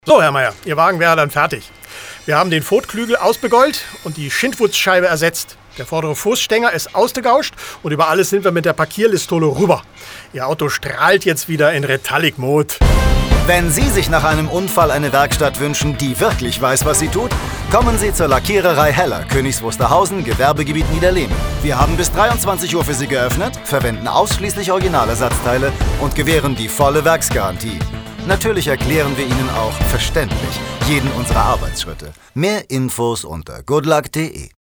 So, Herr Meier, Ihr Wagen wäre dann fertig. Wir haben den Pfotklügel ausbegolt und die Schindwurzscheibe ersetzt. Der vordere Fußstänger ist ausgegauscht und über alles sind wir mit der Parkierlistole rüber. Ihr Auto strahlt jetzt wieder in Retallic-Mode. Wenn Sie sich nach einem Unfall eine Werkstatt wünschen, die wirklich weiß, was sie tut, kommen Sie zur Lackiererei Heller, Königs Wusterhausen, Gewerbegebiet Niederlehme. Wir haben bis 23 Uhr für Sie geöffnet, verwenden ausschließlich Originalersatzteile und gewähren die volle Werksgarantie. Natürlich erklären wir Ihnen auch verständlich jeden unserer Arbeitsschritte. Mehr Infos unter goodluck.de.